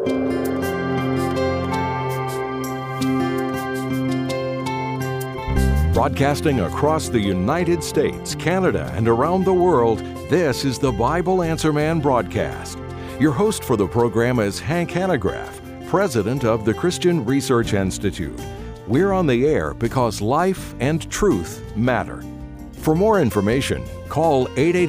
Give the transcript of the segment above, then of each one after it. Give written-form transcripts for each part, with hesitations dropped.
Broadcasting across the United States, Canada, and around the world, this is the Bible Answer Man broadcast. Your host for the program is Hank Hanegraaff, president of the Christian Research Institute. We're on the air because life and truth matter. For more information, call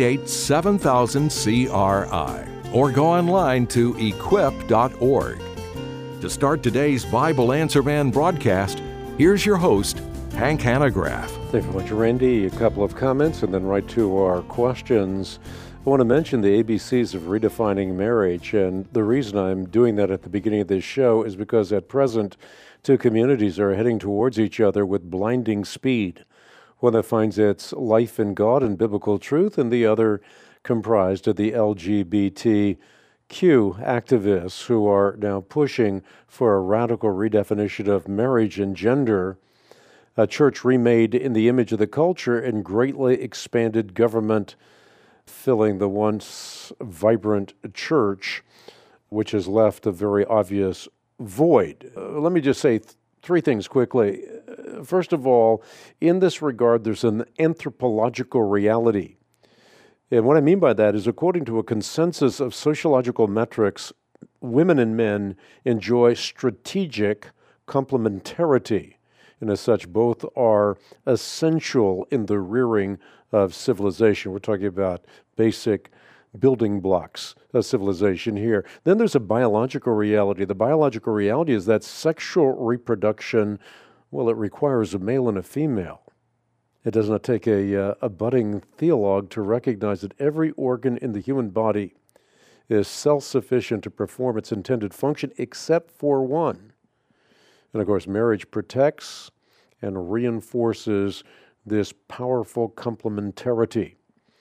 888-7000-CRI or go online to equip.org. To start today's Bible Answer Man broadcast, here's your host, Hank Hanegraaff. Thank you very much, Randy. A couple of comments and then right to our questions. I want to mention the ABCs of redefining marriage, and the reason I'm doing that at the beginning of this show is because at present, two communities are heading towards each other with blinding speed. One that finds its life in God and biblical truth, and the other comprised of the LGBTQ activists who are now pushing for a radical redefinition of marriage and gender, a church remade in the image of the culture, and greatly expanded government filling the once vibrant church, which has left a very obvious void. Let me just say three things quickly. First of all, in this regard, there's an anthropological reality. And what I mean by that is, according to a consensus of sociological metrics, women and men enjoy strategic complementarity. And as such, both are essential in the rearing of civilization. We're talking about basic building blocks of civilization here. Then there's a biological reality. The biological reality is that sexual reproduction, well, it requires a male and a female. It does not take a budding theologue to recognize that every organ in the human body is self-sufficient to perform its intended function except for one. And of course, marriage protects and reinforces this powerful complementarity.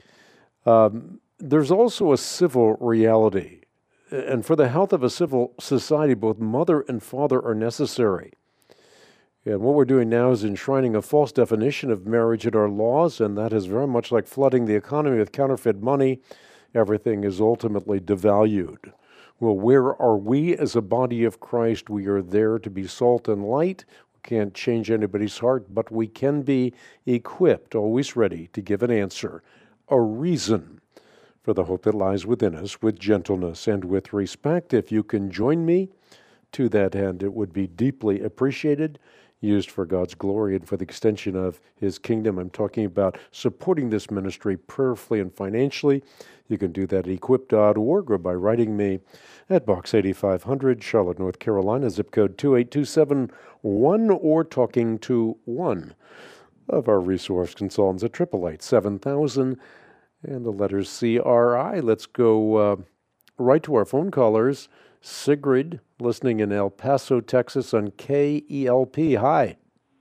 There's also a civil reality. And for the health of a civil society, both mother and father are necessary. And what we're doing now is enshrining a false definition of marriage in our laws, and that is very much like flooding the economy with counterfeit money. Everything is ultimately devalued. Well, where are we as a body of Christ? We are there to be salt and light. We can't change anybody's heart, but we can be equipped, always ready to give an answer, a reason for the hope that lies within us, with gentleness and with respect. If you can join me to that end, it would be deeply appreciated, used for God's glory and for the extension of His kingdom. I'm talking about supporting this ministry prayerfully and financially. You can do that at equip.org or by writing me at Box 8500, Charlotte, North Carolina, zip code 28271, or talking to one of our resource consultants at 888-7000 and the letters CRI. Let's go right to our phone callers. Sigrid, listening in El Paso, Texas on KELP. Hi.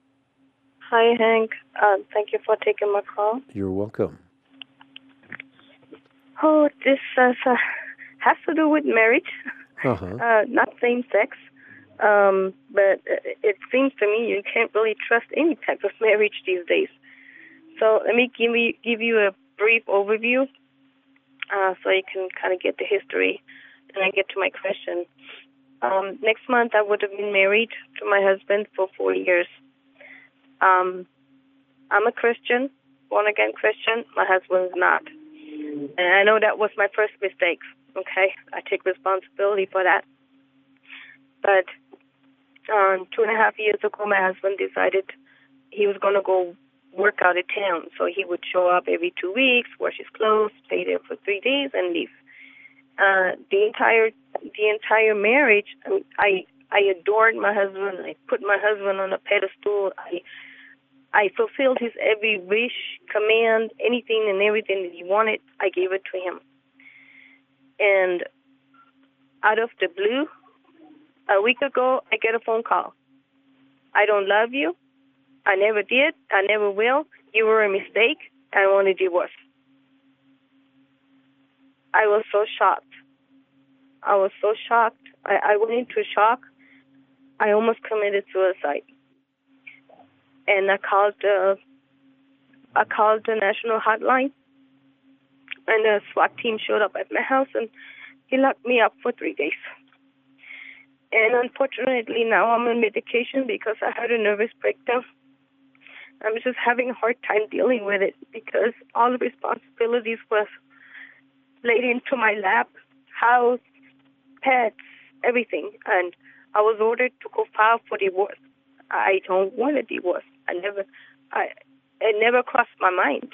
Hi, Hank. Thank you for taking my call. You're welcome. Oh, this has to do with marriage, not same sex. But it seems to me you can't really trust any type of marriage these days. So let me give you a brief overview so you can kind of get the history. And I get to my question. Next month, I would have been married to my husband for 4 years. I'm a Christian, born-again Christian. My husband's not. And I know that was my first mistake, okay? I take responsibility for that. But 2.5 years ago, my husband decided he was going to go work out of town. So he would show up every 2 weeks, wash his clothes, stay there for 3 days, and leave. The entire marriage, I adored my husband. I put my husband on a pedestal. I fulfilled his every wish, command, anything and everything that he wanted. I gave it to him. And out of the blue, a week ago, I get a phone call. I don't love you. I never did. I never will. You were a mistake. I want a divorce. I was so shocked. I went into shock. I almost committed suicide. And I called the national hotline, and the SWAT team showed up at my house, and he locked me up for 3 days. And unfortunately, now I'm on medication because I had a nervous breakdown. I'm just having a hard time dealing with it because all the responsibilities was laid into my lap, house, pets, everything. And I was ordered to go file for divorce. I don't want a divorce. It never crossed my mind.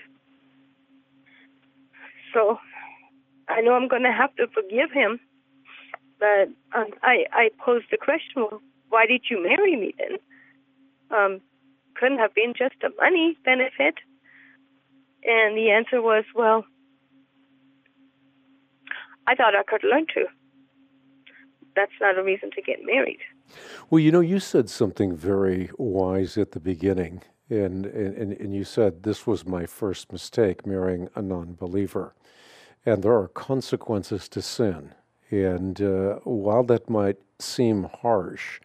So I know I'm going to have to forgive him. But I posed the question, well, why did you marry me then? Couldn't have been just a money benefit. And the answer was, well, I thought I could learn to. That's not a reason to get married. Well, you said something very wise at the beginning, and you said this was my first mistake, marrying a non-believer. And there are consequences to sin. And while that might seem harsh,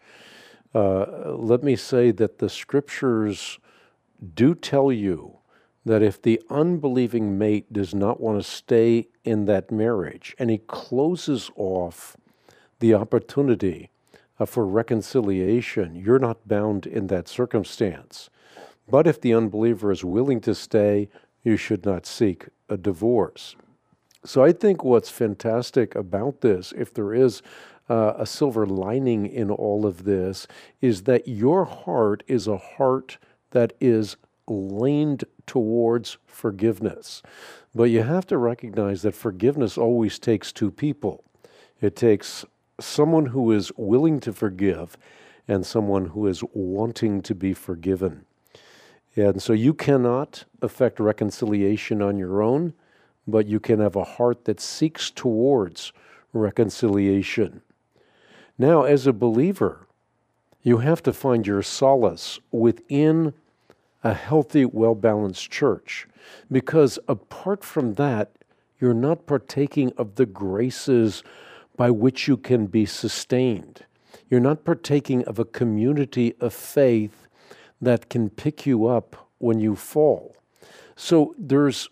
let me say that the scriptures do tell you that if the unbelieving mate does not want to stay in that marriage and he closes off the opportunity for reconciliation, you're not bound in that circumstance. But if the unbeliever is willing to stay, you should not seek a divorce. So I think what's fantastic about this, if there is a silver lining in all of this, is that your heart is a heart that is leaned towards forgiveness. But you have to recognize that forgiveness always takes two people. It takes someone who is willing to forgive and someone who is wanting to be forgiven. And so you cannot effect reconciliation on your own, but you can have a heart that seeks towards reconciliation. Now, as a believer, you have to find your solace within a healthy, well-balanced church, because apart from that, you're not partaking of the graces by which you can be sustained. You're not partaking of a community of faith that can pick you up when you fall. So there's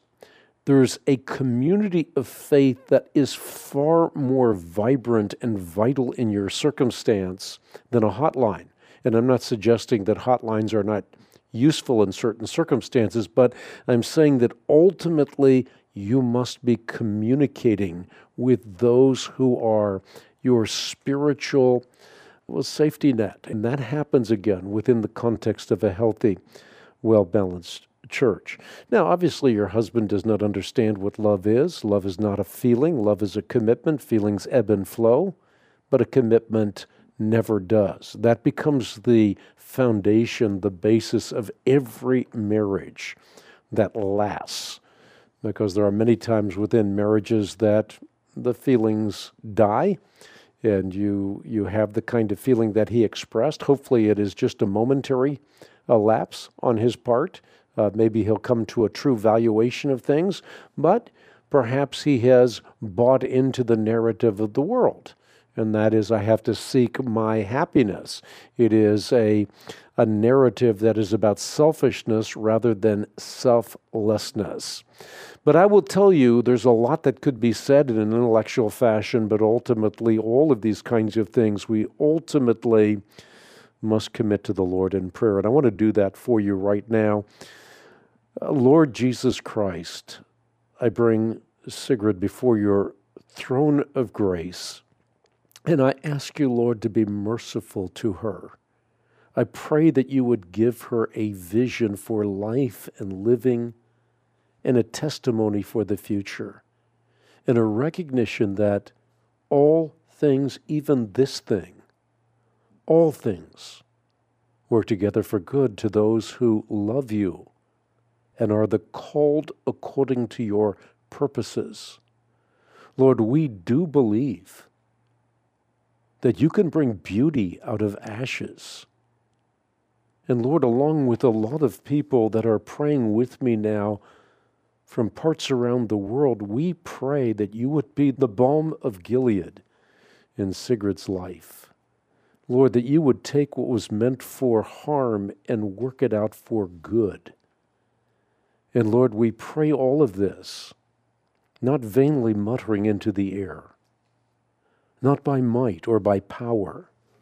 a community of faith that is far more vibrant and vital in your circumstance than a hotline. And I'm not suggesting that hotlines are not useful in certain circumstances, but I'm saying that ultimately you must be communicating with those who are your spiritual safety net. And that happens again within the context of a healthy, well-balanced church. Now, obviously, your husband does not understand what love is. Love is not a feeling. Love is a commitment. Feelings ebb and flow, but a commitment never does. That becomes the foundation, the basis of every marriage that lasts, because there are many times within marriages that the feelings die, and you have the kind of feeling that he expressed. Hopefully, it is just a momentary lapse on his part. Maybe he'll come to a true valuation of things, but perhaps he has bought into the narrative of the world, and that is, I have to seek my happiness. It is a narrative that is about selfishness rather than selflessness. But I will tell you, there's a lot that could be said in an intellectual fashion, but ultimately, all of these kinds of things, we ultimately must commit to the Lord in prayer. And I want to do that for you right now. Lord Jesus Christ, I bring Sigrid before your throne of grace, and I ask you, Lord, to be merciful to her. I pray that you would give her a vision for life and living, and a testimony for the future, and a recognition that all things, even this thing, all things work together for good to those who love you and are the called according to your purposes. Lord, we do believe that you can bring beauty out of ashes. And Lord, along with a lot of people that are praying with me now from parts around the world, we pray that you would be the balm of Gilead in Sigrid's life. Lord, that you would take what was meant for harm and work it out for good. And Lord, we pray all of this, not vainly muttering into the air, not by might or by power,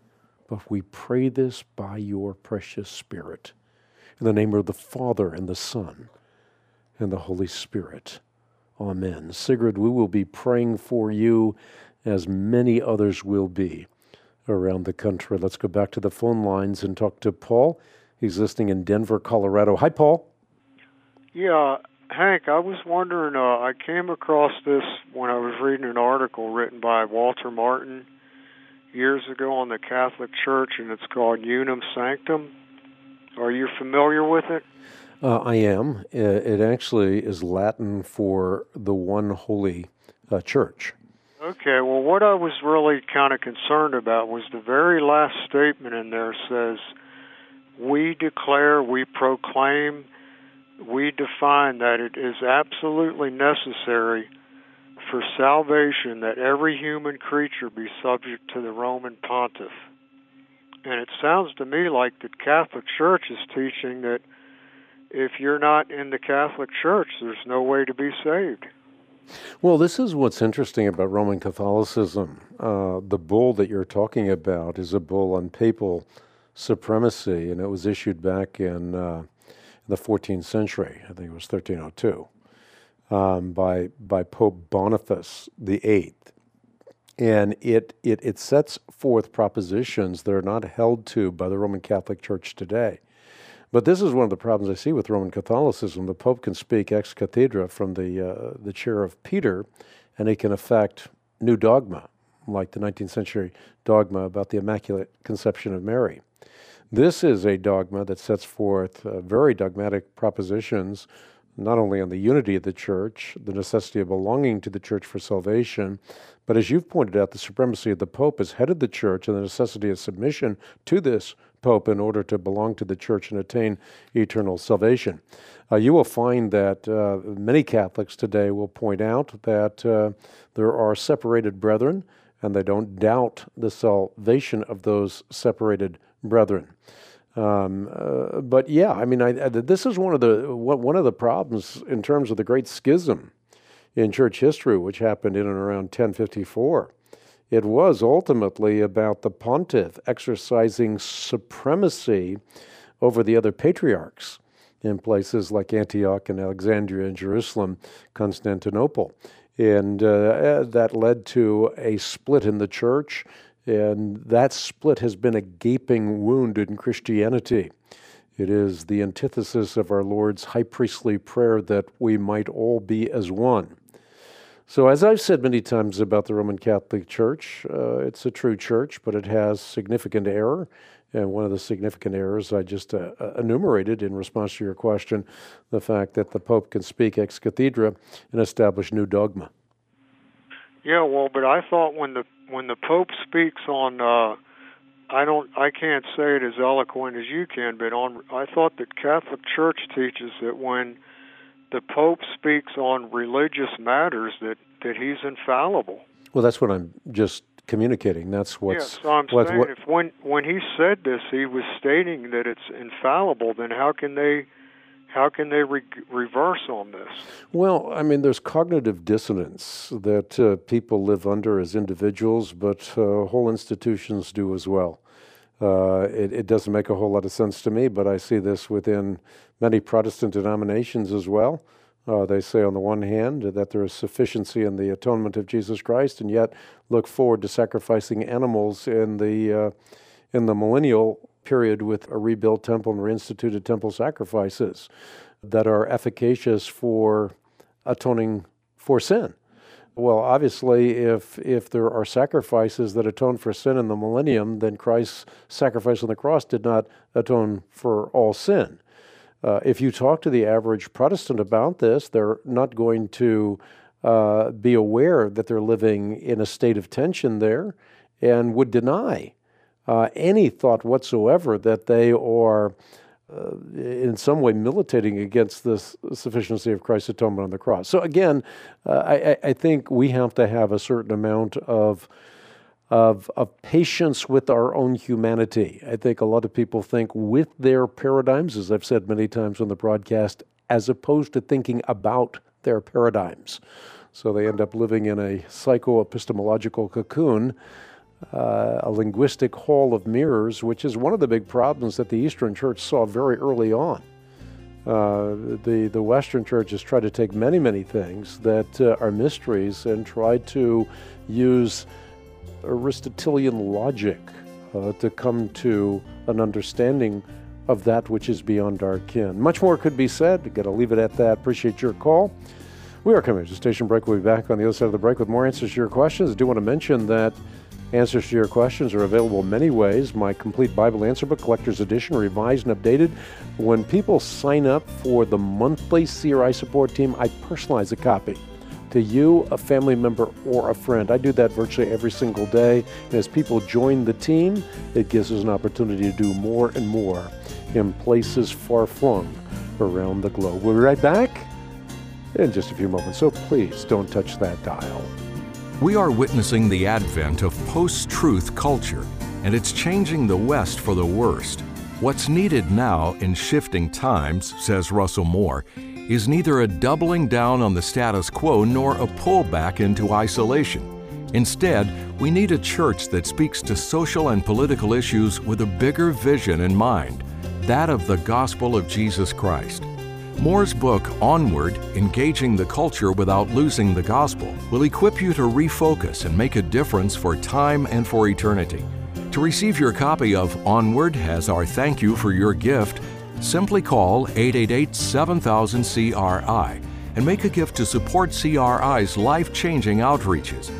but we pray this by your precious Spirit. In the name of the Father, and the Son, and the Holy Spirit. Amen. Sigrid, we will be praying for you, as many others will be around the country. Let's go back to the phone lines and talk to Paul. He's listening in Denver, Colorado. Hi, Paul. Yeah, Hank, I was wondering, I came across this when I was reading an article written by Walter Martin years ago on the Catholic Church, and it's called Unum Sanctum. Are you familiar with it? I am. It actually is Latin for the one holy church. Okay, well, what I was really kind of concerned about was the very last statement in there says, we declare, we proclaim, we define that it is absolutely necessary for salvation that every human creature be subject to the Roman pontiff. And it sounds to me like the Catholic Church is teaching that if you're not in the Catholic Church, there's no way to be saved. Well, this is what's interesting about Roman Catholicism. The bull that you're talking about is a bull on papal supremacy, and it was issued back in the 14th century. I think it was 1302, by Pope Boniface VIII. And it sets forth propositions that are not held to by the Roman Catholic Church today. But this is one of the problems I see with Roman Catholicism. The Pope can speak ex cathedra from the chair of Peter, and he can affect new dogma, like the 19th century dogma about the Immaculate Conception of Mary. This is a dogma that sets forth very dogmatic propositions, not only on the unity of the Church, the necessity of belonging to the Church for salvation, but as you've pointed out, the supremacy of the Pope as head of the Church and the necessity of submission to this Pope in order to belong to the Church and attain eternal salvation. You will find that many Catholics today will point out that there are separated brethren, and they don't doubt the salvation of those separated brethren. But yeah, I mean, this is one of the problems in terms of the Great Schism in church history, which happened in and around 1054. It was ultimately about the pontiff exercising supremacy over the other patriarchs in places like Antioch and Alexandria and Jerusalem, Constantinople. And that led to a split in the church, and that split has been a gaping wound in Christianity. It is the antithesis of our Lord's high priestly prayer that we might all be as one. So as I've said many times about the Roman Catholic Church, it's a true church, but it has significant error. And one of the significant errors I just enumerated in response to your question, the fact that the Pope can speak ex cathedra and establish new dogma. Yeah, well, but I thought when the Pope speaks on, I can't say it as eloquent as you can, but I thought that Catholic Church teaches that when the Pope speaks on religious matters that he's infallible. Well, that's what I'm just communicating. That's what's... Yeah, so I'm saying if when he said this, he was stating that it's infallible, then how can they reverse on this? Well, I mean, there's cognitive dissonance that people live under as individuals, but whole institutions do as well. It doesn't make a whole lot of sense to me, but I see this within many Protestant denominations as well. They say on the one hand that there is sufficiency in the atonement of Jesus Christ, and yet look forward to sacrificing animals in the millennial period with a rebuilt temple and reinstituted temple sacrifices that are efficacious for atoning for sin. Well, obviously, if there are sacrifices that atone for sin in the millennium, then Christ's sacrifice on the cross did not atone for all sin. If you talk to the average Protestant about this, they're not going to be aware that they're living in a state of tension there and would deny any thought whatsoever that they are in some way militating against the sufficiency of Christ's atonement on the cross. So again, I think we have to have a certain amount of patience with our own humanity. I think a lot of people think with their paradigms, as I've said many times on the broadcast, as opposed to thinking about their paradigms. So they end up living in a psycho-epistemological cocoon a linguistic hall of mirrors, which is one of the big problems that the Eastern Church saw very early on. The Western Church has tried to take many, many things that are mysteries and tried to use Aristotelian logic to come to an understanding of that which is beyond our ken. Much more could be said. Got to leave it at that. Appreciate your call. We are coming to a station break. We'll be back on the other side of the break with more answers to your questions. I do want to mention that answers to your questions are available many ways. My complete Bible Answer Book, Collector's Edition, revised and updated. When people sign up for the monthly CRI support team, I personalize a copy to you, a family member, or a friend. I do that virtually every single day. And as people join the team, it gives us an opportunity to do more and more in places far-flung around the globe. We'll be right back in just a few moments, so please don't touch that dial. We are witnessing the advent of post-truth culture, and it's changing the West for the worst. What's needed now in shifting times, says Russell Moore, is neither a doubling down on the status quo nor a pullback into isolation. Instead, we need a church that speaks to social and political issues with a bigger vision in mind, that of the gospel of Jesus Christ. Moore's book, Onward, Engaging the Culture Without Losing the Gospel, will equip you to refocus and make a difference for time and for eternity. To receive your copy of Onward as our thank you for your gift, simply call 888-7000-CRI and make a gift to support CRI's life-changing outreaches.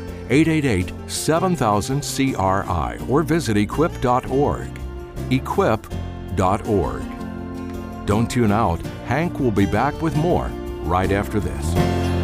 888-7000-CRI or visit equip.org. Equip.org. Don't tune out. Hank will be back with more right after this.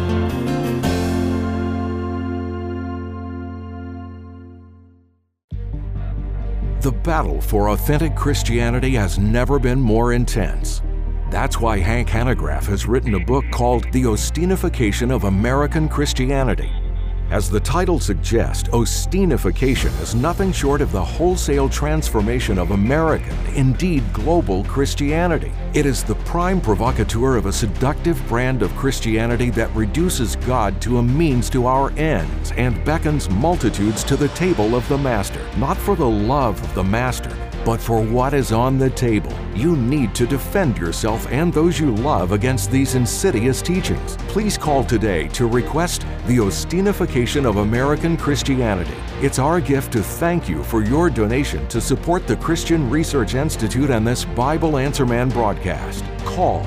The battle for authentic Christianity has never been more intense. That's why Hank Hanegraaff has written a book called The Ostinification of American Christianity. As the title suggests, Ostinification is nothing short of the wholesale transformation of American, indeed global, Christianity. It is the prime provocateur of a seductive brand of Christianity that reduces God to a means to our ends and beckons multitudes to the table of the Master, not for the love of the Master, but for what is on the table. You need to defend yourself and those you love against these insidious teachings. Please call today to request The Ostinification of American Christianity. It's our gift to thank you for your donation to support the Christian Research Institute and this Bible Answer Man broadcast. Call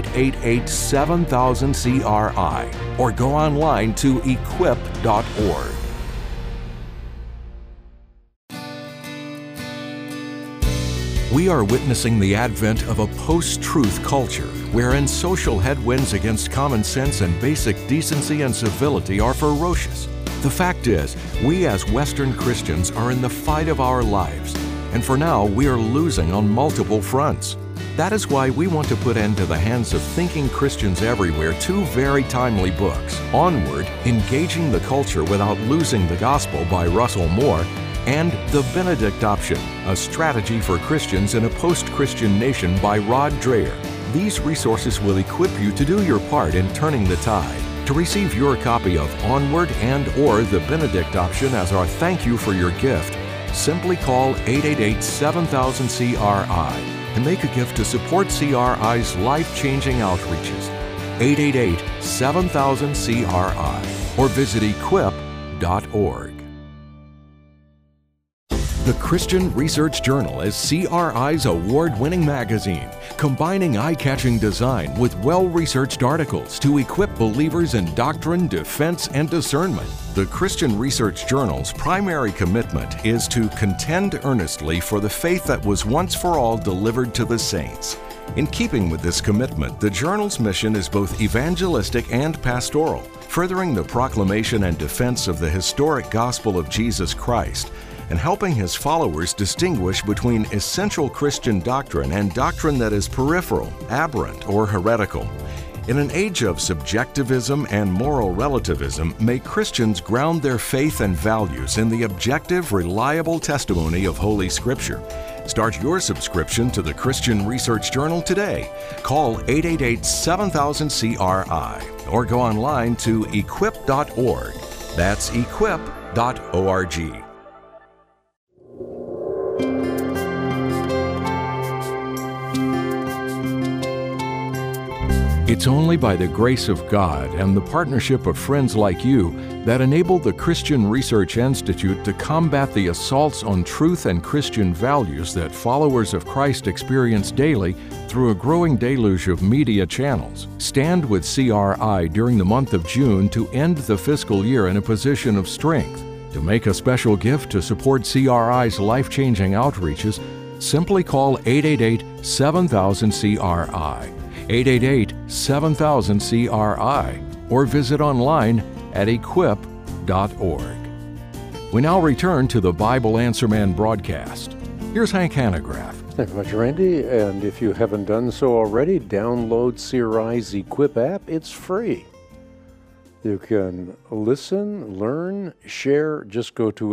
888-7000-CRI or go online to equip.org. We are witnessing the advent of a post-truth culture, wherein social headwinds against common sense and basic decency and civility are ferocious. The fact is, we as Western Christians are in the fight of our lives, and for now we are losing on multiple fronts. That is why we want to put into the hands of thinking Christians everywhere two very timely books, Onward, Engaging the Culture Without Losing the Gospel by Russell Moore, and The Benedict Option, a strategy for Christians in a post-Christian nation by Rod Dreher. These resources will equip you to do your part in turning the tide. To receive your copy of Onward and or The Benedict Option as our thank you for your gift, simply call 888-7000-CRI and make a gift to support CRI's life-changing outreaches. 888-7000-CRI or visit equip.org. The Christian Research Journal is CRI's award-winning magazine, combining eye-catching design with well-researched articles to equip believers in doctrine, defense, and discernment. The Christian Research Journal's primary commitment is to contend earnestly for the faith that was once for all delivered to the saints. In keeping with this commitment, the journal's mission is both evangelistic and pastoral, furthering the proclamation and defense of the historic gospel of Jesus Christ, and helping his followers distinguish between essential Christian doctrine and doctrine that is peripheral, aberrant, or heretical. In an age of subjectivism and moral relativism, may Christians ground their faith and values in the objective, reliable testimony of Holy Scripture. Start your subscription to the Christian Research Journal today. Call 888-7000-CRI or go online to equip.org. That's equip.org. It's only by the grace of God and the partnership of friends like you that enable the Christian Research Institute to combat the assaults on truth and Christian values that followers of Christ experience daily through a growing deluge of media channels. Stand with CRI during the month of June to end the fiscal year in a position of strength. To make a special gift to support CRI's life-changing outreaches, simply call 888-7000-CRI. 888-7000-CRI, or visit online at equip.org. We now return to the Bible Answer Man broadcast. Here's Hank Hanegraaff. Thank you much, Randy. And if you haven't done so already, download CRI's Equip app. It's free. You can listen, learn, share. Just go to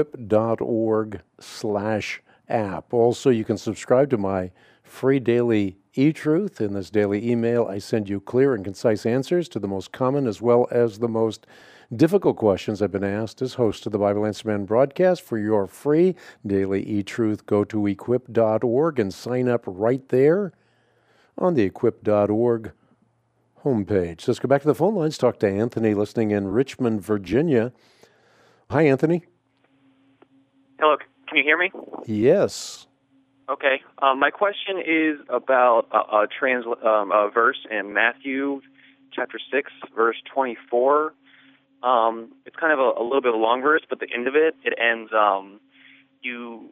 equip.org/app. Also, you can subscribe to my free daily e-truth. In this daily email, I send you clear and concise answers to the most common as well as the most difficult questions I've been asked as host of the Bible Answer Man broadcast. For your free daily e-truth, go to equip.org and sign up right there on the equip.org homepage. So let's go back to the phone lines, talk to Anthony listening in Richmond, Virginia. Hi, Anthony. Hello, can you hear me? Yes. Okay. My question is about a verse in Matthew chapter 6, verse 24. It's kind of a little bit of a long verse, but the end of it ends, you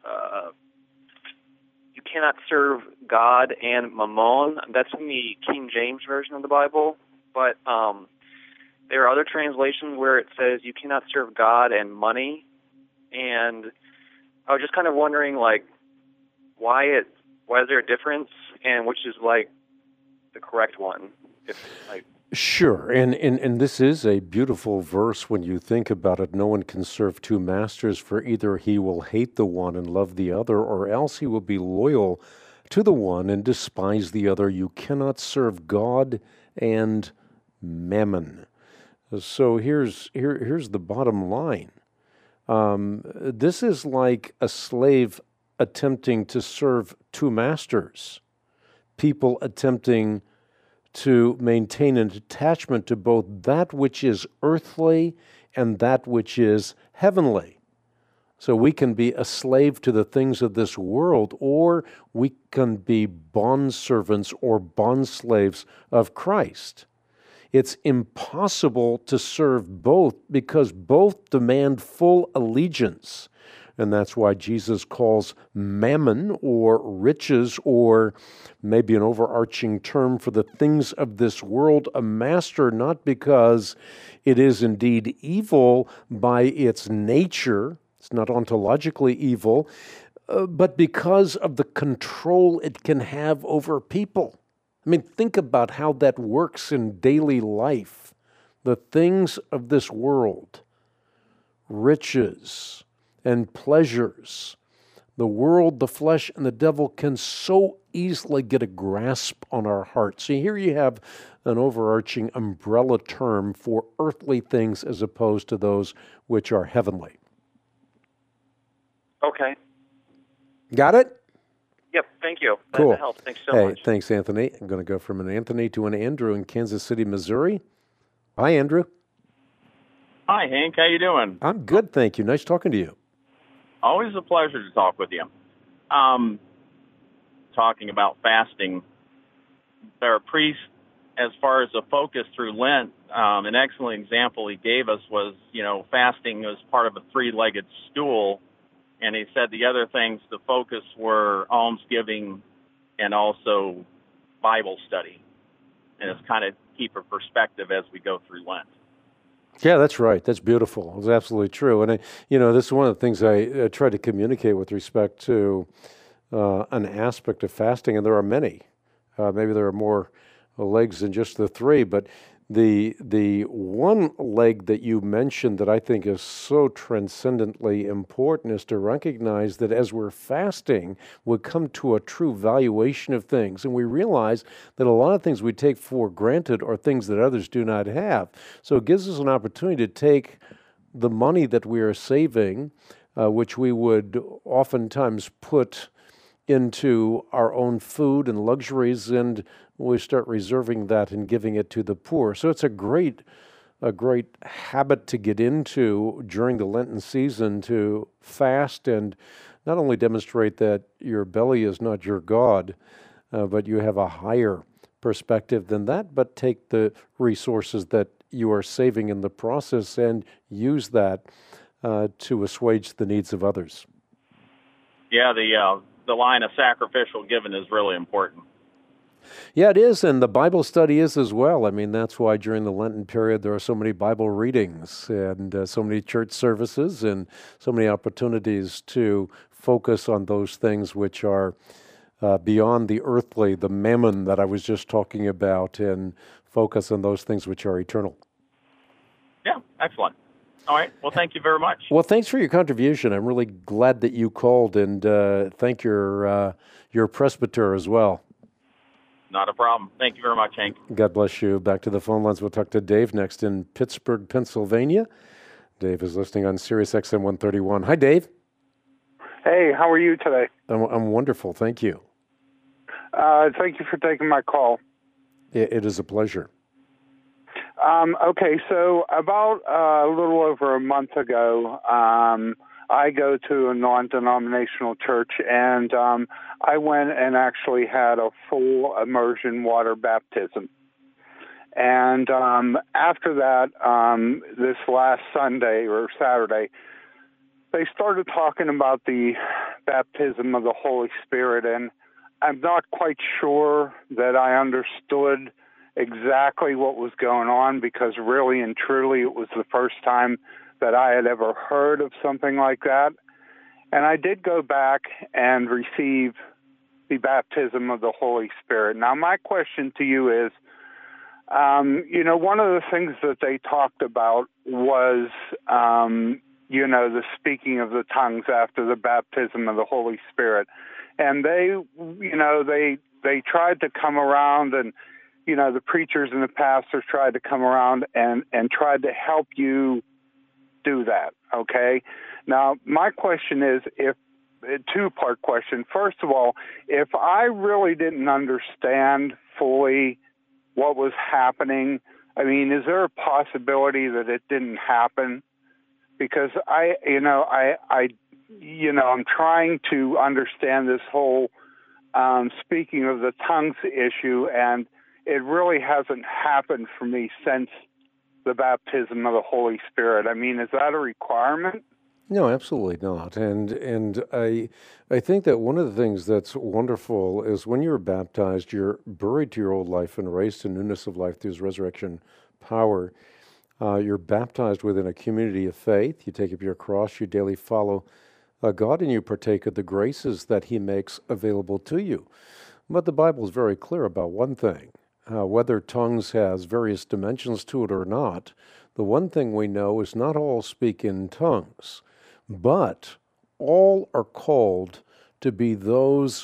cannot serve God and Mammon. That's in the King James Version of the Bible, but there are other translations where it says you cannot serve God and money, and I was just kind of wondering, like, why is there a difference, and which is, like, the correct one? Sure, and this is a beautiful verse when you think about it. No one can serve two masters, for either he will hate the one and love the other, or else he will be loyal to the one and despise the other. You cannot serve God and mammon. So here's the bottom line. This is like a slave attempting to serve two masters, people attempting to maintain an attachment to both that which is earthly and that which is heavenly. So we can be a slave to the things of this world, or we can be bondservants or bondslaves of Christ. It's impossible to serve both because both demand full allegiance. And that's why Jesus calls mammon, or riches, or maybe an overarching term for the things of this world, a master, not because it is indeed evil by its nature, it's not ontologically evil, but because of the control it can have over people. I mean, think about how that works in daily life. The things of this world, riches and pleasures, the world, the flesh, and the devil can so easily get a grasp on our hearts. So here you have an overarching umbrella term for earthly things as opposed to those which are heavenly. Okay. Got it? Yep, thank you. Cool. That helps. Thanks so much. Thanks, Anthony. I'm going to go from an Anthony to an Andrew in Kansas City, Missouri. Hi, Andrew. Hi, Hank. How you doing? I'm good, thank you. Nice talking to you. Always a pleasure to talk with you. Talking about fasting, there are priests, as far as the focus through Lent, an excellent example he gave us was, fasting was part of a three-legged stool, and he said the other things, the focus were almsgiving and also Bible study. And it's kind of keep a perspective as we go through Lent. Yeah, that's right. That's beautiful. It's absolutely true. And, this is one of the things I try to communicate with respect to an aspect of fasting, and there are many. Maybe there are more legs than just the three, but the one leg that you mentioned that I think is so transcendently important is to recognize that as we're fasting, we come to a true valuation of things, and we realize that a lot of things we take for granted are things that others do not have. So it gives us an opportunity to take the money that we are saving, which we would oftentimes put into our own food and luxuries, and we start reserving that and giving it to the poor. So it's a great habit to get into during the Lenten season, to fast and not only demonstrate that your belly is not your God, but you have a higher perspective than that, but take the resources that you are saving in the process and use that to assuage the needs of others. Yeah, the line of sacrificial giving is really important. Yeah, it is, and the Bible study is as well. I mean, that's why during the Lenten period there are so many Bible readings and so many church services and so many opportunities to focus on those things which are beyond the earthly, the mammon that I was just talking about, and focus on those things which are eternal. Yeah, excellent. All right. Well, thank you very much. Well, thanks for your contribution. I'm really glad that you called, and thank your presbyter as well. Not a problem. Thank you very much, Hank. God bless you. Back to the phone lines. We'll talk to Dave next in Pittsburgh, Pennsylvania. Dave is listening on Sirius XM 131. Hi, Dave. Hey, how are you today? I'm wonderful. Thank you. Thank you for taking my call. It is a pleasure. Okay, so about a little over a month ago, I go to a non-denominational church, and I went and actually had a full immersion water baptism. And after that, this last Sunday or Saturday, they started talking about the baptism of the Holy Spirit, and I'm not quite sure that I understood exactly what was going on, because really and truly it was the first time that I had ever heard of something like that. And I did go back and receive the baptism of the Holy Spirit. Now, my question to you is, one of the things that they talked about was, the speaking of the tongues after the baptism of the Holy Spirit. And they tried to come around, and the preachers and the pastors tried to come around and tried to help you do that, okay? Now, my question is, a two-part question. First of all, if I really didn't understand fully what was happening, I mean, is there a possibility that it didn't happen? Because I'm trying to understand this whole speaking of the tongues issue, and it really hasn't happened for me since the baptism of the Holy Spirit. I mean, is that a requirement? No, absolutely not. And I think that one of the things that's wonderful is when you're baptized, you're buried to your old life and raised to newness of life through His resurrection power. You're baptized within a community of faith. You take up your cross. You daily follow God, and you partake of the graces that He makes available to you. But the Bible is very clear about one thing. Whether tongues has various dimensions to it or not, the one thing we know is not all speak in tongues, but all are called to be those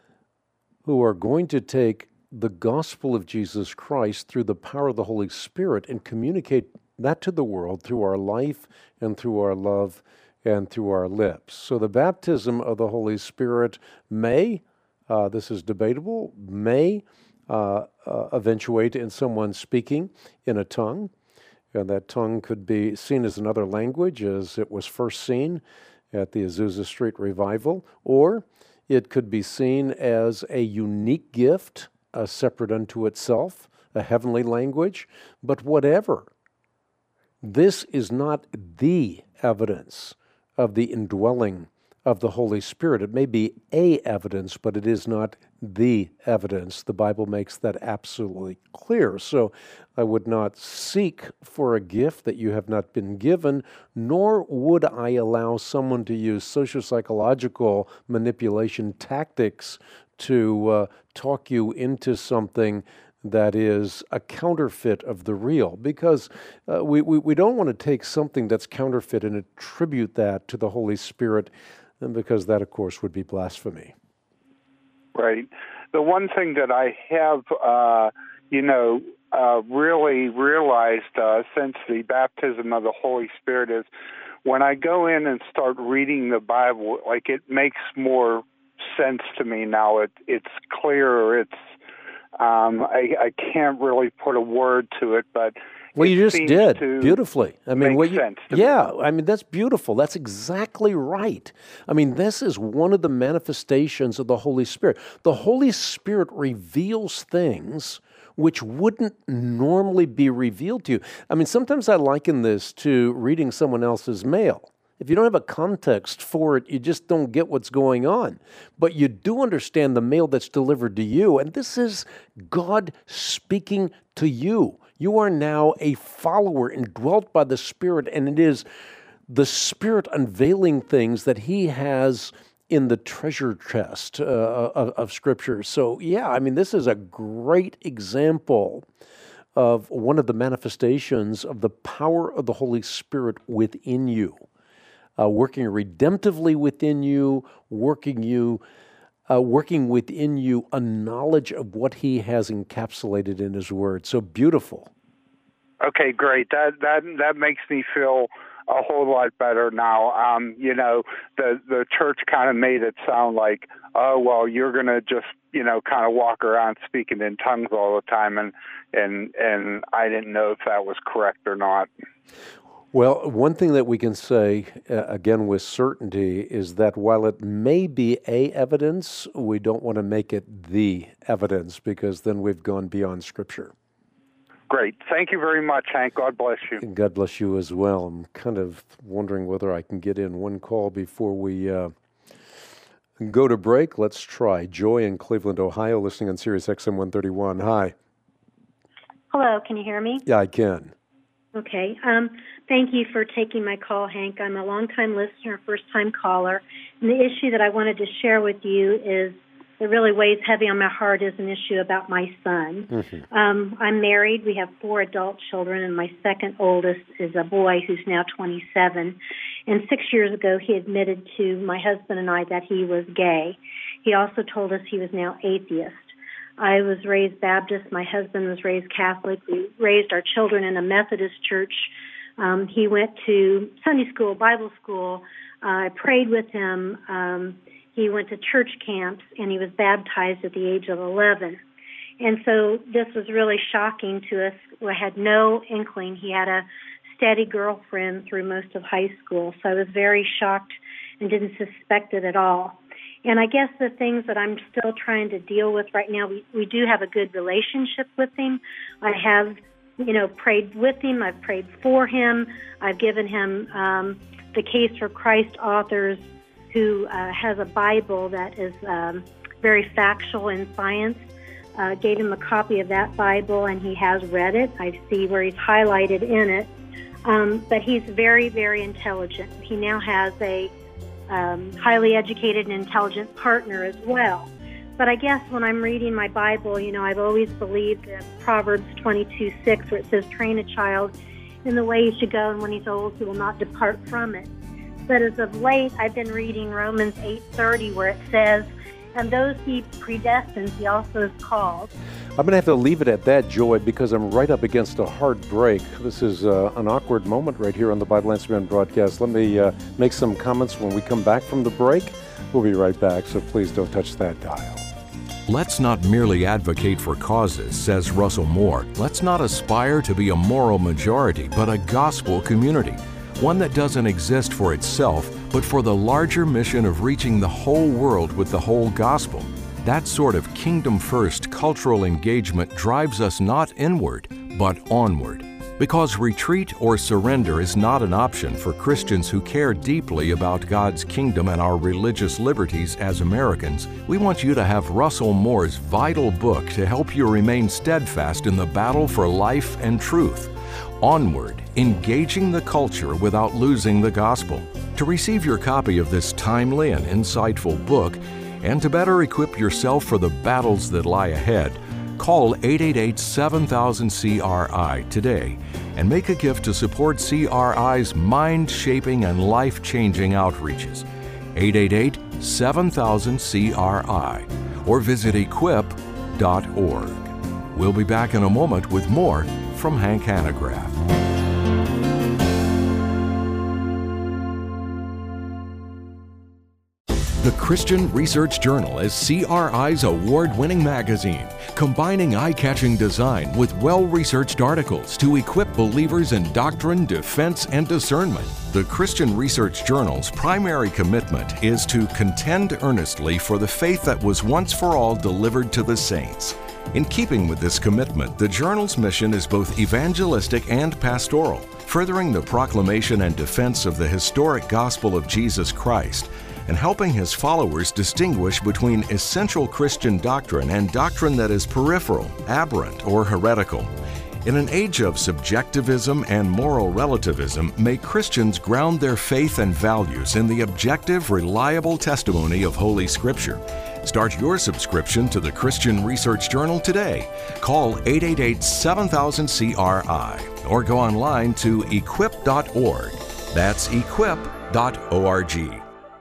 who are going to take the gospel of Jesus Christ through the power of the Holy Spirit and communicate that to the world through our life and through our love and through our lips. So the baptism of the Holy Spirit may, this is debatable, may eventuate in someone speaking in a tongue, and that tongue could be seen as another language as it was first seen at the Azusa Street Revival, or it could be seen as a unique gift, separate unto itself, a heavenly language. But whatever, this is not the evidence of the indwelling of the Holy Spirit. It may be a evidence, but it is not the evidence. The Bible makes that absolutely clear. So I would not seek for a gift that you have not been given, nor would I allow someone to use social-psychological manipulation tactics to talk you into something that is a counterfeit of the real, because we don't want to take something that's counterfeit and attribute that to the Holy Spirit, because that, of course, would be blasphemy. Right. The one thing that I have, really realized since the baptism of the Holy Spirit is when I go in and start reading the Bible, like, it makes more sense to me now. It's clear. It's I can't really put a word to it, but well, you just did beautifully. I mean, I mean, that's beautiful. That's exactly right. I mean, this is one of the manifestations of the Holy Spirit. The Holy Spirit reveals things which wouldn't normally be revealed to you. I mean, sometimes I liken this to reading someone else's mail. If you don't have a context for it, you just don't get what's going on. But you do understand the mail that's delivered to you, and this is God speaking to you. You are now a follower indwelt by the Spirit, and it is the Spirit unveiling things that He has in the treasure chest of Scripture. So, yeah, I mean, this is a great example of one of the manifestations of the power of the Holy Spirit within you. Working redemptively within you, working within you a knowledge of what He has encapsulated in His Word. So beautiful. Okay, great. That makes me feel a whole lot better now. You know, the church kind of made it sound like, oh, well, you're going to just, you know, kind of walk around speaking in tongues all the time, and I didn't know if that was correct or not. Well, one thing that we can say, again, with certainty is that while it may be a evidence, we don't want to make it the evidence, because then we've gone beyond Scripture. Great. Thank you very much, Hank. God bless you. And God bless you as well. I'm kind of wondering whether I can get in one call before we go to break. Let's try. Joy in Cleveland, Ohio, listening on Sirius XM 131. Hi. Hello. Can you hear me? Yeah, I can. Okay. Thank you for taking my call, Hank. I'm a longtime listener, first-time caller. And the issue that I wanted to share with you is that really weighs heavy on my heart is an issue about my son. Mm-hmm. I'm married. We have 4 adult children, and my second oldest is a boy who's now 27. And 6 years ago, he admitted to my husband and I that he was gay. He also told us he was now atheist. I was raised Baptist. My husband was raised Catholic. We raised our children in a Methodist church. He went to Sunday school, Bible school. I prayed with him. He went to church camps, and he was baptized at the age of 11. And so this was really shocking to us. We had no inkling. He had a steady girlfriend through most of high school, so I was very shocked and didn't suspect it at all. And I guess the things that I'm still trying to deal with right now, we do have a good relationship with him. I have, prayed with him. I've prayed for him. I've given him the Case for Christ authors, who has a Bible that is very factual in science. Gave him a copy of that Bible, and he has read it. I see where he's highlighted in it. But he's very, very intelligent. He now has a highly educated and intelligent partner as well. But I guess when I'm reading my Bible, I've always believed in Proverbs 22:6, where it says, train a child in the way he should go, and when he's old, he will not depart from it. But as of late, I've been reading Romans 8:30, where it says, and those he predestines, he also is called. I'm going to have to leave it at that, Joy, because I'm right up against a hard break. This is an awkward moment right here on the Bible Answer Man broadcast. Let me make some comments when we come back from the break. We'll be right back, so please don't touch that dial. Let's not merely advocate for causes, says Russell Moore. Let's not aspire to be a moral majority, but a gospel community. One that doesn't exist for itself, but for the larger mission of reaching the whole world with the whole gospel. That sort of kingdom-first cultural engagement drives us not inward, but onward. Because retreat or surrender is not an option for Christians who care deeply about God's kingdom and our religious liberties as Americans, we want you to have Russell Moore's vital book to help you remain steadfast in the battle for life and truth. Onward, engaging the culture without losing the gospel. To receive your copy of this timely and insightful book, and to better equip yourself for the battles that lie ahead, call 888-7000-CRI today and make a gift to support CRI's mind-shaping and life-changing outreaches. 888-7000-CRI or visit equip.org. We'll be back in a moment with more from Hank Hanegraaff. The Christian Research Journal is CRI's award-winning magazine, combining eye-catching design with well-researched articles to equip believers in doctrine, defense, and discernment. The Christian Research Journal's primary commitment is to contend earnestly for the faith that was once for all delivered to the saints. In keeping with this commitment, the journal's mission is both evangelistic and pastoral, furthering the proclamation and defense of the historic gospel of Jesus Christ, and helping his followers distinguish between essential Christian doctrine and doctrine that is peripheral, aberrant, or heretical. In an age of subjectivism and moral relativism, may Christians ground their faith and values in the objective, reliable testimony of Holy Scripture. Start your subscription to the Christian Research Journal today. Call 888-7000-CRI or go online to equip.org. That's equip.org.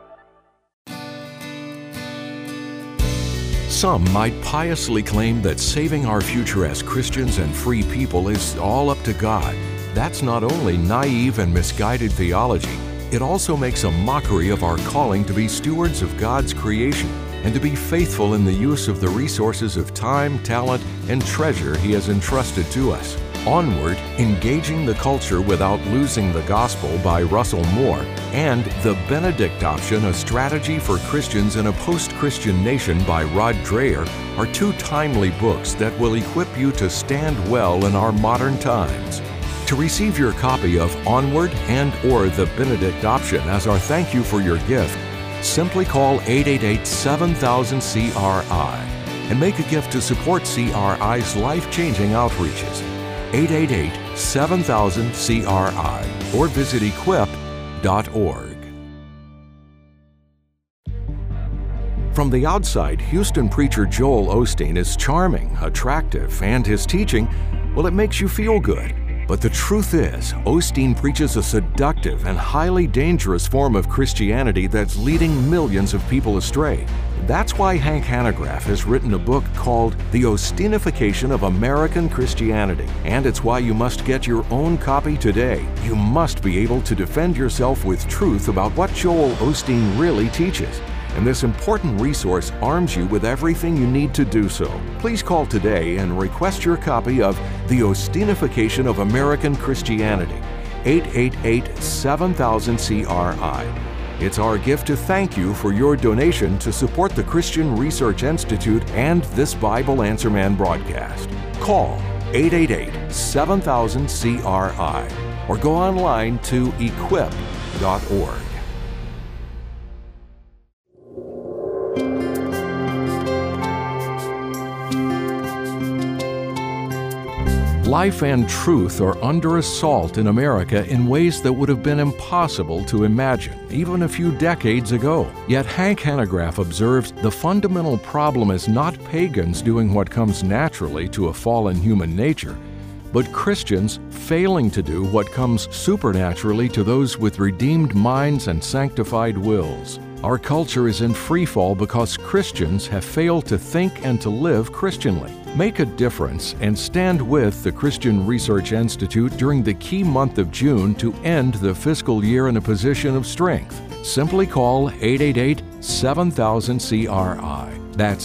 Some might piously claim that saving our future as Christians and free people is all up to God. That's not only naive and misguided theology, it also makes a mockery of our calling to be stewards of God's creation and to be faithful in the use of the resources of time, talent, and treasure He has entrusted to us. Onward, Engaging the Culture Without Losing the Gospel by Russell Moore, and The Benedict Option, A Strategy for Christians in a Post-Christian Nation by Rod Dreher are two timely books that will equip you to stand well in our modern times. To receive your copy of Onward and/or The Benedict Option as our thank you for your gift, simply call 888-7000-CRI and make a gift to support CRI's life-changing outreaches. 888-7000-CRI or visit equip.org. From the outside, Houston preacher Joel Osteen is charming, attractive, and his teaching, well, it makes you feel good. But the truth is, Osteen preaches a seductive and highly dangerous form of Christianity that's leading millions of people astray. That's why Hank Hanegraaff has written a book called The Osteenification of American Christianity, and it's why you must get your own copy today. You must be able to defend yourself with truth about what Joel Osteen really teaches. And this important resource arms you with everything you need to do so. Please call today and request your copy of The Osteenification of American Christianity, 888-7000-CRI. It's our gift to thank you for your donation to support the Christian Research Institute and this Bible Answer Man broadcast. Call 888-7000-CRI or go online to equip.org. Life and truth are under assault in America in ways that would have been impossible to imagine even a few decades ago. Yet Hank Hanegraaff observes the fundamental problem is not pagans doing what comes naturally to a fallen human nature, but Christians failing to do what comes supernaturally to those with redeemed minds and sanctified wills. Our culture is in freefall because Christians have failed to think and to live Christianly. Make a difference and stand with the Christian Research Institute during the key month of June to end the fiscal year in a position of strength. Simply call 888-7000-CRI. That's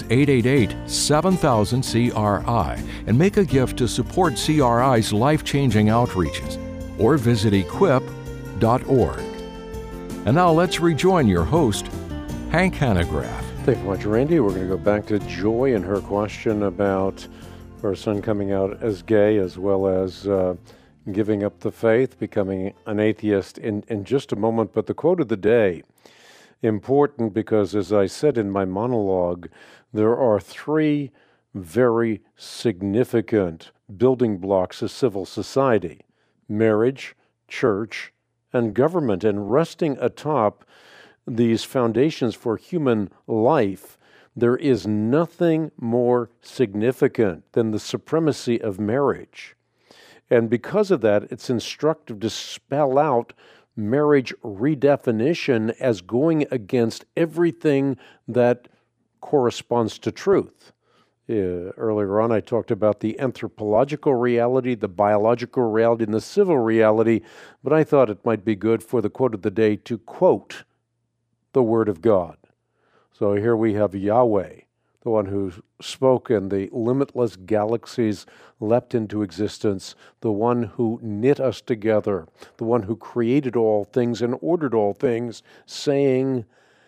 888-7000-CRI and make a gift to support CRI's life-changing outreaches or visit equip.org. And now let's rejoin your host, Hank Hanegraaff. Thank you much, Randy. We're going to go back to Joy and her question about her son coming out as gay as well as giving up the faith, becoming an atheist in just a moment. But the quote of the day, important because, as I said in my monologue, there are three very significant building blocks of civil society: marriage, church, and government. And resting atop these foundations for human life, there is nothing more significant than the supremacy of marriage. And because of that, it's instructive to spell out marriage redefinition as going against everything that corresponds to truth. Earlier on, I talked about the anthropological reality, the biological reality, and the civil reality, but I thought it might be good for the quote of the day to quote the Word of God. So here we have Yahweh, the one who spoke and the limitless galaxies leapt into existence, the one who knit us together, the one who created all things and ordered all things, saying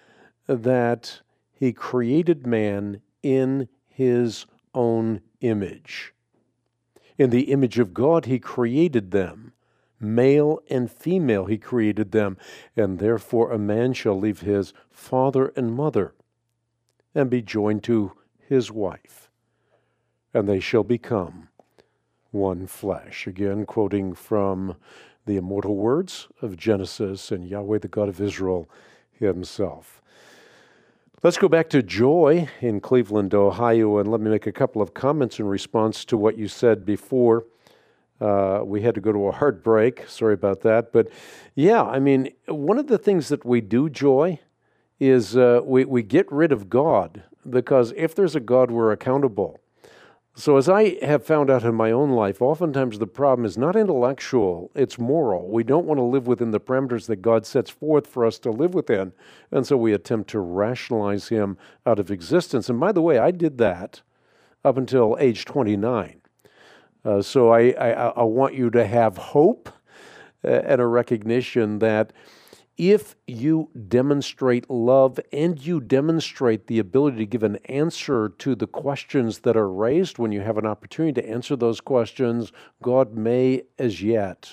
that he created man in his own image. In the image of God, he created them. Male and female, he created them. And therefore a man shall leave his father and mother and be joined to his wife, and they shall become one flesh. Again, quoting from the immortal words of Genesis and Yahweh, the God of Israel himself. Let's go back to Joy in Cleveland, Ohio, and let me make a couple of comments in response to what you said before. We had to go to a hard break. Sorry about that. But yeah, I mean, one of the things that we do, Joy, is we get rid of God, because if there's a God, we're accountable. So as I have found out in my own life, oftentimes the problem is not intellectual, it's moral. We don't want to live within the parameters that God sets forth for us to live within, and so we attempt to rationalize him out of existence. And by the way, I did that up until age 29. So I want you to have hope and a recognition that if you demonstrate love and you demonstrate the ability to give an answer to the questions that are raised, when you have an opportunity to answer those questions, God may as yet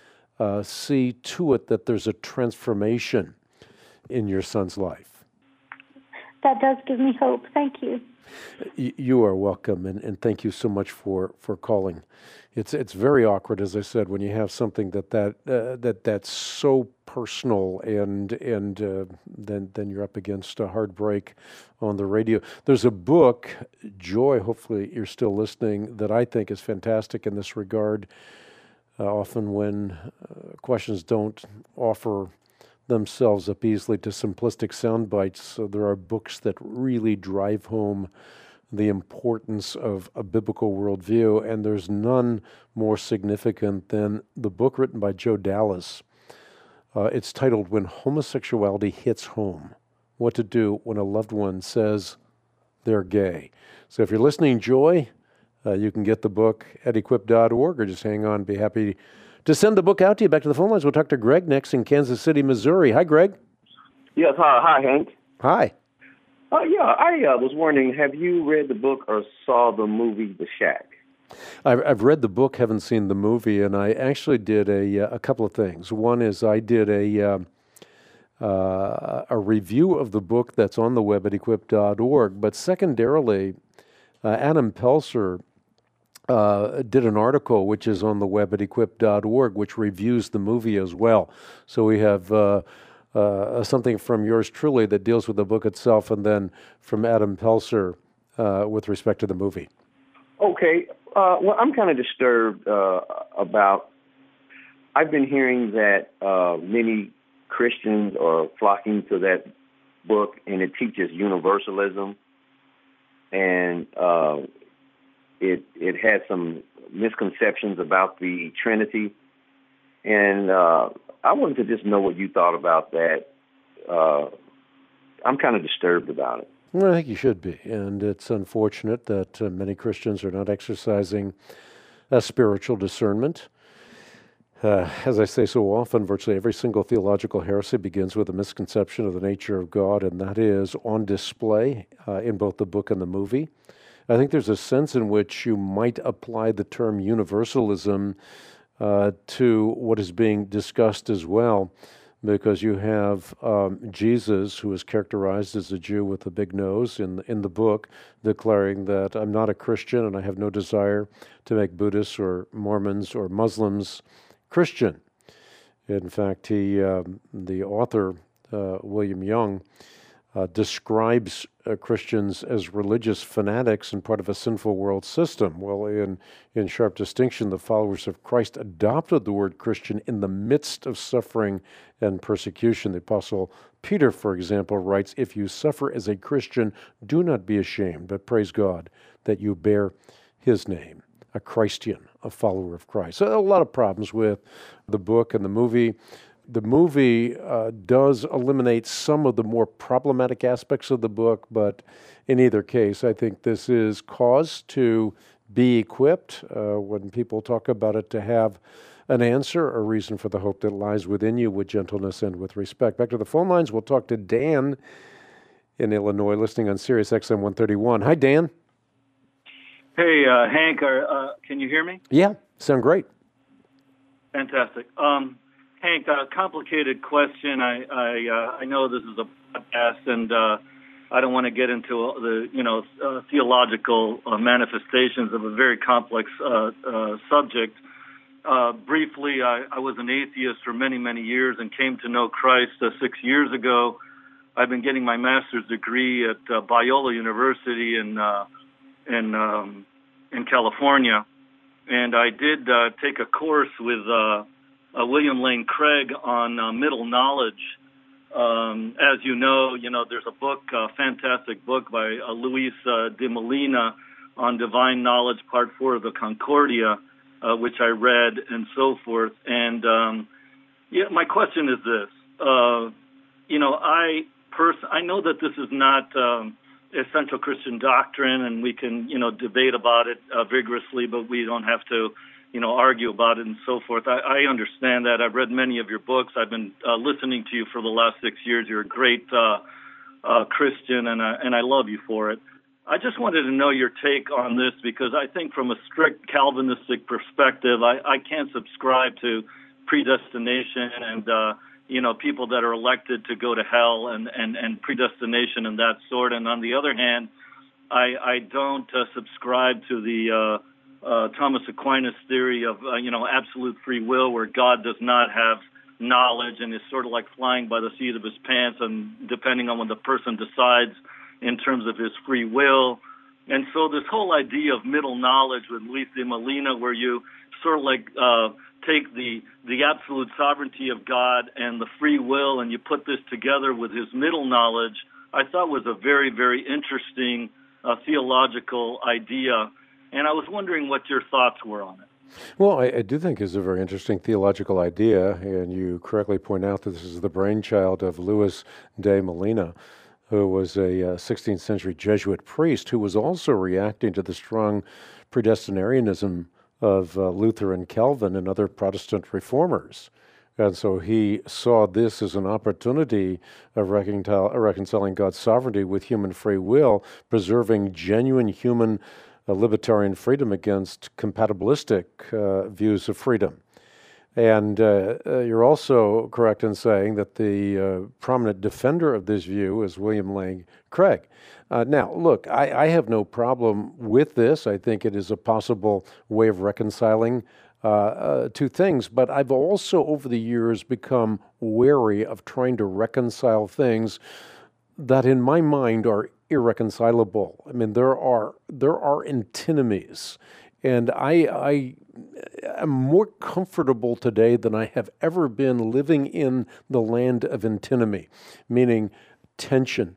see to it that there's a transformation in your son's life. That does give me hope. Thank you. You are welcome, and thank you so much for calling. It's very awkward, as I said, when you have something that's so personal, and then you're up against a hard break on the radio. There's a book, Joy, hopefully you're still listening, that I think is fantastic in this regard. Often when questions don't offer themselves up easily to simplistic sound bites, so there are books that really drive home the importance of a biblical worldview, and there's none more significant than the book written by Joe Dallas. It's titled When Homosexuality Hits Home, What to Do When a Loved One Says They're Gay. So if you're listening, Joy, you can get the book at equip.org, or just hang on. Be happy to send the book out to you. Back to the phone lines. We'll talk to Greg next in Kansas City, Missouri. Hi, Greg. Yes, hi, Hank. Hi. I was wondering, have you read the book or saw the movie The Shack? I've read the book, haven't seen the movie, and I actually did a couple of things. One is I did a review of the book that's on the web at equip.org, but secondarily, Adam Pelser did an article which is on the web at equip.org, which reviews the movie as well. So we have something from yours truly that deals with the book itself, and then from Adam Pelser with respect to the movie. Okay. Well, I'm kind of disturbed about, I've been hearing that many Christians are flocking to that book, and it teaches universalism, and it has some misconceptions about the Trinity, and I wanted to just know what you thought about that. I'm kind of disturbed about it. Well, I think you should be, and it's unfortunate that many Christians are not exercising a spiritual discernment. As I say so often, virtually every single theological heresy begins with a misconception of the nature of God, and that is on display in both the book and the movie. I think there's a sense in which you might apply the term universalism to what is being discussed as well, because you have Jesus, who is characterized as a Jew with a big nose in the book, declaring that I'm not a Christian and I have no desire to make Buddhists or Mormons or Muslims Christian. In fact, the author, William Young, describes Christians as religious fanatics and part of a sinful world system. Well, in sharp distinction, the followers of Christ adopted the word Christian in the midst of suffering and persecution. The Apostle Peter, for example, writes, "If you suffer as a Christian, do not be ashamed, but praise God that you bear his name." A Christian, a follower of Christ. So a lot of problems with the book and the movie. The movie does eliminate some of the more problematic aspects of the book, but in either case, I think this is cause to be equipped when people talk about it, to have an answer, a reason for the hope that lies within you, with gentleness and with respect. Back to the phone lines, we'll talk to Dan in Illinois, listening on Sirius XM 131. Hi, Dan. Hey, Hank, can you hear me? Yeah, sound great. Fantastic. Hank, a complicated question. I know this is a podcast, and I don't want to get into the theological manifestations of a very complex subject. Briefly, I was an atheist for many, many years and came to know Christ 6 years ago. I've been getting my master's degree at Biola University in California, and I did take a course with William Lane Craig on middle knowledge. As you know, there's a book, a fantastic book by Luis de Molina on divine knowledge, part 4 of the Concordia, which I read and so forth. And my question is this: I know that this is not essential Christian doctrine, and we can debate about it vigorously, but we don't have to argue about it and so forth. I understand that. I've read many of your books. I've been listening to you for the last 6 years. You're a great Christian, and I love you for it. I just wanted to know your take on this, because I think from a strict Calvinistic perspective, I can't subscribe to predestination and people that are elected to go to hell and predestination and that sort. And on the other hand, I don't subscribe to the Thomas Aquinas theory of absolute free will, where God does not have knowledge and is sort of like flying by the seat of his pants, and depending on what the person decides in terms of his free will. And so this whole idea of middle knowledge with Luis de Molina, where you sort of like take the absolute sovereignty of God and the free will, and you put this together with his middle knowledge, I thought was a very, very interesting theological idea. And I was wondering what your thoughts were on it. Well, I do think it's a very interesting theological idea, and you correctly point out that this is the brainchild of Luis de Molina, who was a 16th century Jesuit priest who was also reacting to the strong predestinarianism of Luther and Calvin and other Protestant reformers. And so he saw this as an opportunity of reconciling God's sovereignty with human free will, preserving genuine human libertarian freedom against compatibilistic views of freedom. And you're also correct in saying that the prominent defender of this view is William Lane Craig. Now, look, I have no problem with this. I think it is a possible way of reconciling two things, but I've also over the years become wary of trying to reconcile things that in my mind are irreconcilable. I mean, there are antinomies, and I am more comfortable today than I have ever been living in the land of antinomy, meaning tension.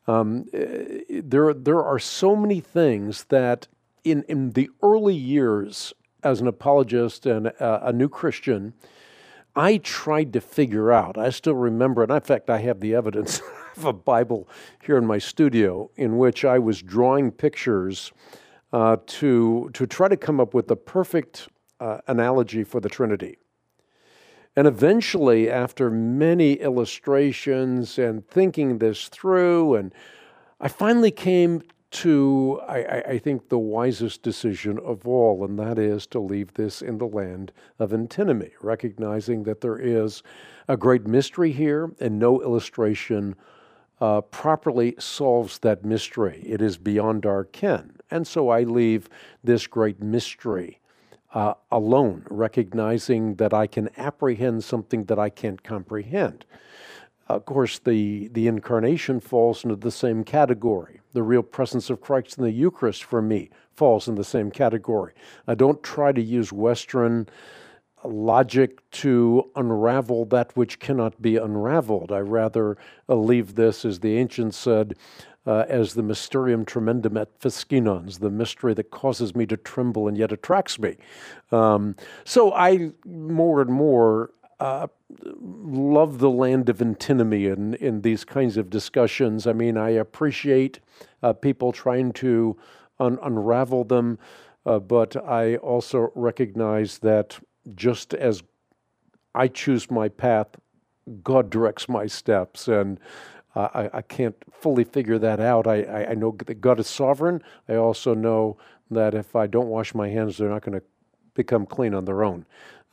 There are so many things that in the early years as an apologist and a new Christian, I tried to figure out. I still remember, and in fact, I have the evidence of a Bible here in my studio in which I was drawing pictures to try to come up with the perfect analogy for the Trinity. And eventually, after many illustrations and thinking this through, and I finally came to, I think, the wisest decision of all, and that is to leave this in the land of antinomy, recognizing that there is a great mystery here, and no illustration properly solves that mystery. It is beyond our ken. And so I leave this great mystery alone, recognizing that I can apprehend something that I can't comprehend. Of course, the incarnation falls into the same category. The real presence of Christ in the Eucharist, for me, falls in the same category. I don't try to use Western logic to unravel that which cannot be unraveled. I rather leave this, as the ancients said, as the mysterium tremendum et fascinans, the mystery that causes me to tremble and yet attracts me. So I more and more love the land of antinomy in these kinds of discussions. I mean, I appreciate people trying to unravel them, but I also recognize that just as I choose my path, God directs my steps, and I can't fully figure that out. I know that God is sovereign. I also know that if I don't wash my hands, they're not going to become clean on their own.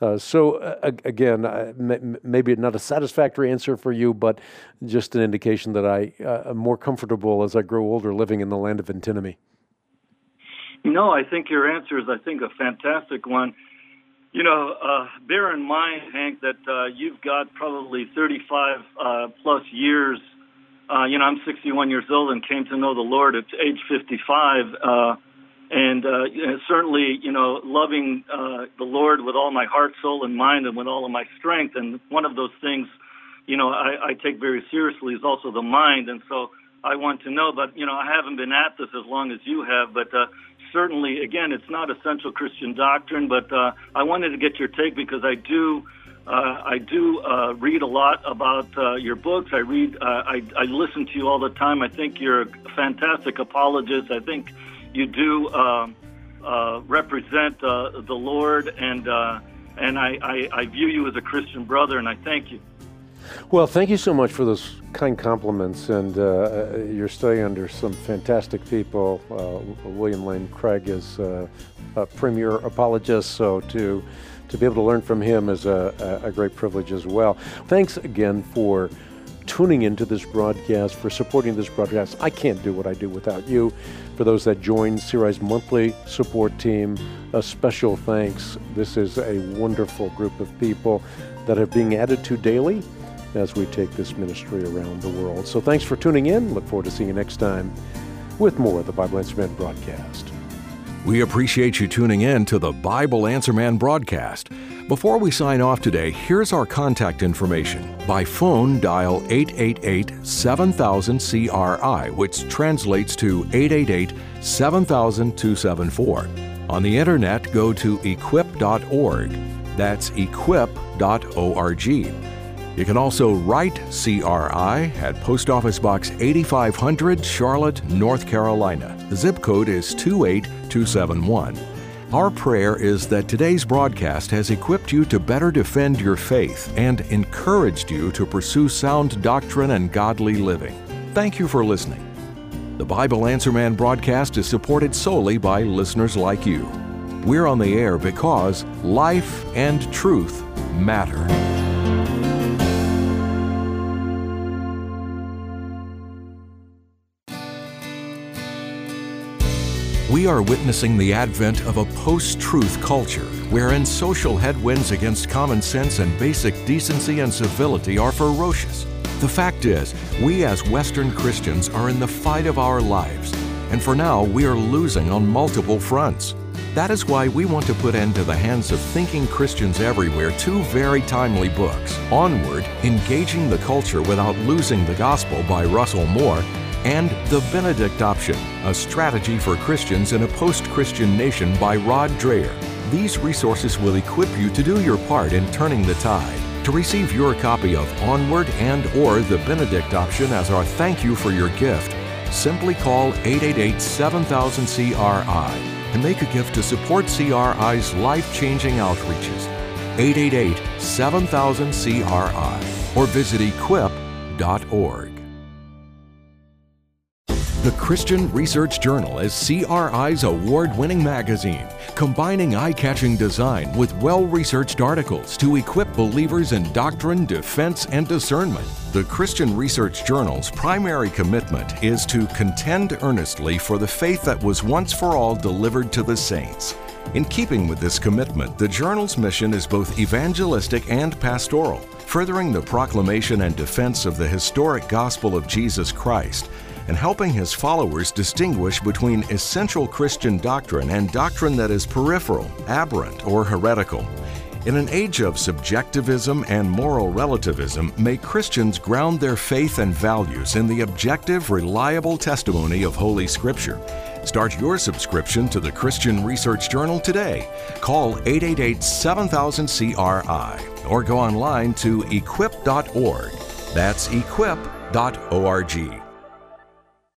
Again, maybe not a satisfactory answer for you, but just an indication that I am more comfortable as I grow older living in the land of antinomy. No, I think your answer is, a fantastic one. Bear in mind, Hank, that you've got probably 35 plus years. I'm 61 years old and came to know the Lord at age 55. And certainly, loving the Lord with all my heart, soul, and mind, and with all of my strength. And one of those things, I take very seriously is also the mind. And so I want to know, but, I haven't been at this as long as you have, but certainly, again, it's not essential Christian doctrine, but I wanted to get your take because I do read a lot about your books. I listen to you all the time. I think you're a fantastic apologist. I think you do represent the Lord, and I view you as a Christian brother, and I thank you. Well, thank you so much for those kind compliments, and you're studying under some fantastic people. William Lane Craig is a premier apologist, so to be able to learn from him is a great privilege as well. Thanks again for tuning into this broadcast, for supporting this broadcast. I can't do what I do without you. For those that join CRI's monthly support team, a special thanks. This is a wonderful group of people that are being added to daily as we take this ministry around the world. So thanks for tuning in. Look forward to seeing you next time with more of the Bible Answer Man broadcast. We appreciate you tuning in to the Bible Answer Man broadcast. Before we sign off today, here's our contact information. By phone, dial 888-7000-CRI, which translates to 888-7000-274. On the internet, go to equip.org. That's equip.org. You can also write CRI at Post Office Box 8500, Charlotte, North Carolina. The zip code is 28271. Our prayer is that today's broadcast has equipped you to better defend your faith and encouraged you to pursue sound doctrine and godly living. Thank you for listening. The Bible Answer Man broadcast is supported solely by listeners like you. We're on the air because life and truth matter. We are witnessing the advent of a post-truth culture, wherein social headwinds against common sense and basic decency and civility are ferocious. The fact is, we as Western Christians are in the fight of our lives, and for now we are losing on multiple fronts. That is why we want to put into the hands of thinking Christians everywhere two very timely books, Onward, Engaging the Culture Without Losing the Gospel by Russell Moore, and The Benedict Option, a strategy for Christians in a post-Christian nation by Rod Dreher. These resources will equip you to do your part in turning the tide. To receive your copy of Onward and/or The Benedict Option as our thank you for your gift, simply call 888-7000-CRI and make a gift to support CRI's life-changing outreaches. 888-7000-CRI or visit equip.org. The Christian Research Journal is CRI's award-winning magazine, combining eye-catching design with well-researched articles to equip believers in doctrine, defense, and discernment. The Christian Research Journal's primary commitment is to contend earnestly for the faith that was once for all delivered to the saints. In keeping with this commitment, the journal's mission is both evangelistic and pastoral, furthering the proclamation and defense of the historic gospel of Jesus Christ, and helping his followers distinguish between essential Christian doctrine and doctrine that is peripheral, aberrant, or heretical. In an age of subjectivism and moral relativism, may Christians ground their faith and values in the objective, reliable testimony of Holy Scripture. Start your subscription to the Christian Research Journal today. Call 888-7000-CRI or go online to equip.org. That's equip.org.